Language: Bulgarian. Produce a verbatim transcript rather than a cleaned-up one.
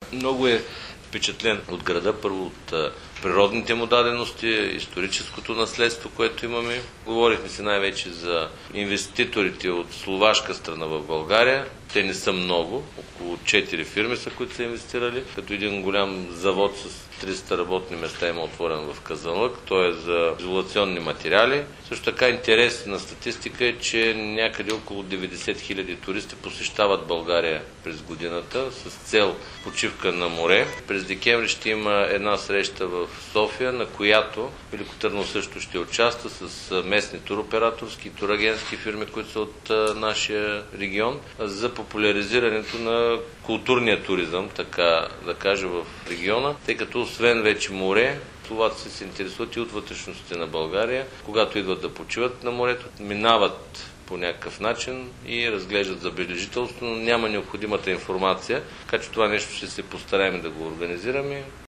много е впечатлен от града, първо от природните му дадености, историческото наследство, което имаме. Говорихме си най-вече за инвеститорите от словашка страна в България. Те не са много, около четири фирми са, които са инвестирали, като един голям завод с триста работни места има отворен в Казанлък. Той е за изолационни материали. Също така интересна статистика е, че някъде около деветдесет хиляди туристи посещават България през годината с цел почивка на море. През декември ще има една среща в София, на която Велико Търново също ще участва с местни туроператорски и турагентски фирми, които са от нашия регион, за популяризирането на културния туризъм, така да кажа, в региона, тъй като освен вече море, словаците се интересуват и от вътрешностите на България. Когато идват да почиват на морето, минават по някакъв начин и разглеждат забележителство, но няма необходимата информация, така че това нещо ще се постараем да го организираме.